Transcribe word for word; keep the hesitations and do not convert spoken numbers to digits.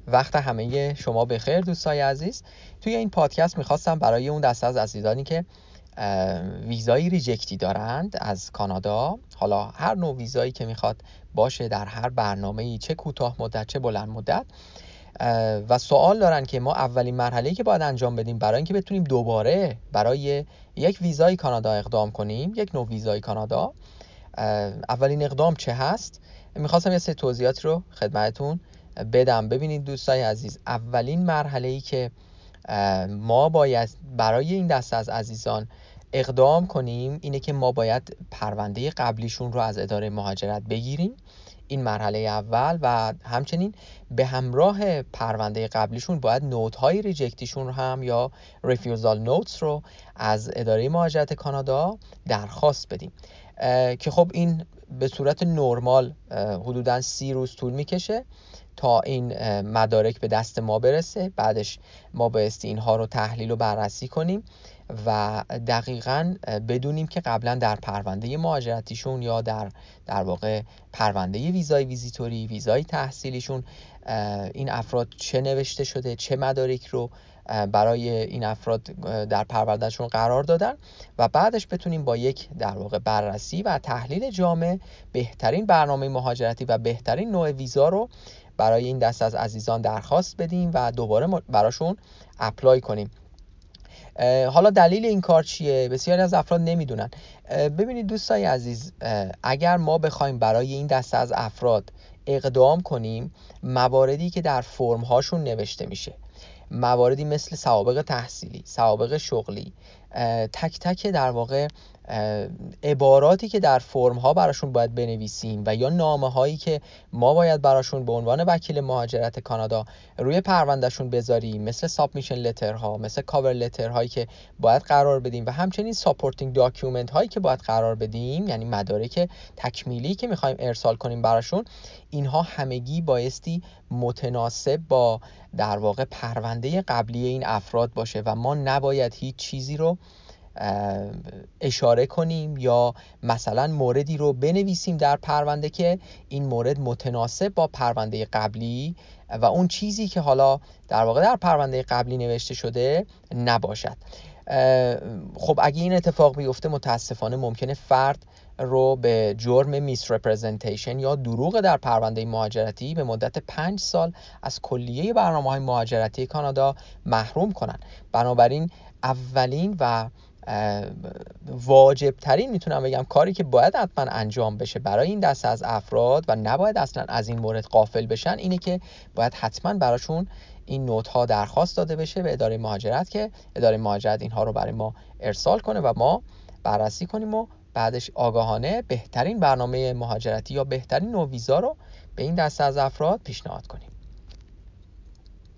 وقت همه شما بخیر دوستای عزیز. توی این پادکست میخواستم برای اون دسته از عزیزانی که ویزای ریجکتی دارند از کانادا، حالا هر نوع ویزایی که میخواد باشه در هر برنامه‌ای، چه کوتاه مدت چه بلند مدت، و سوال دارن که ما اولین مرحله‌ای که باید انجام بدیم برای اینکه بتونیم دوباره برای یک ویزای کانادا اقدام کنیم، یک نوع ویزای کانادا، اولین اقدام چه هست؟ میخواستم یه سری توضیحات رو خدمتتون بدم. ببینید دوستای عزیز، اولین مرحله‌ای که ما باید برای این دسته از عزیزان اقدام کنیم اینه که ما باید پرونده قبلیشون رو از اداره مهاجرت بگیریم. این مرحله اول، و همچنین به همراه پرونده قبلیشون باید نوت های ریجکتیشون رو هم یا ریفیوزال نوتس رو از اداره مهاجرت کانادا درخواست بدیم که خب این به صورت نرمال حدوداً سی روز طول میکشه تا این مدارک به دست ما برسه. بعدش ما بایستی اینها رو تحلیل و بررسی کنیم و دقیقاً بدونیم که قبلا در پرونده مهاجرتیشون یا در در واقع پرونده ویزای ویزیتوری، ویزای تحصیلیشون این افراد چه نوشته شده، چه مدارک رو برای این افراد در پروندهشون قرار دادن و بعدش بتونیم با یک در واقع بررسی و تحلیل جامع بهترین برنامه مهاجرتی و بهترین نوع ویزا رو برای این دسته از عزیزان درخواست بدیم و دوباره براشون اپلای کنیم. حالا دلیل این کار چیه؟ بسیاری از افراد نمیدونن. ببینید دوستای عزیز، اگر ما بخوایم برای این دسته از افراد اقدام کنیم، مواردی که در فرم هاشون نوشته میشه، مواردی مثل سوابق تحصیلی، سوابق شغلی، تک تک در واقع عباراتی که در فرم ها براشون باید بنویسیم و یا نامه هایی که ما باید براشون به عنوان وکیل مهاجرت کانادا روی پروندهشون بذاریم، مثل سابمیشن لتر ها، مثل کاور لتر هایی که باید قرار بدیم و همچنین ساپورتینگ داکیومنت هایی که باید قرار بدیم، یعنی مدارک تکمیلی که میخوایم ارسال کنیم براشون، اینها همگی بایستی متناسب با در واقع پرونده قبلی این افراد باشه و ما نباید هیچ چیزی رو اشاره کنیم یا مثلا موردی رو بنویسیم در پرونده که این مورد متناسب با پرونده قبلی و اون چیزی که حالا در واقع در پرونده قبلی نوشته شده نباشد. خب اگه این اتفاق بیفته متاسفانه ممکنه فرد رو به جرم میس رپرزنتیشن یا دروغ در پرونده مهاجرتی به مدت پنج سال از کلیه برنامه‌های مهاجرتی کانادا محروم کنن. بنابراین اولین و واجب ترین میتونم بگم کاری که باید حتما انجام بشه برای این دسته از افراد و نباید اصلا از این مورد غافل بشن اینه که باید حتما براشون این نوت ها درخواست داده بشه به اداره مهاجرت که اداره مهاجرت اینها رو برای ما ارسال کنه و ما بررسی کنیم و بعدش آگاهانه بهترین برنامه مهاجرتی یا بهترین نوع ویزا رو به این دسته از افراد پیشنهاد کنیم.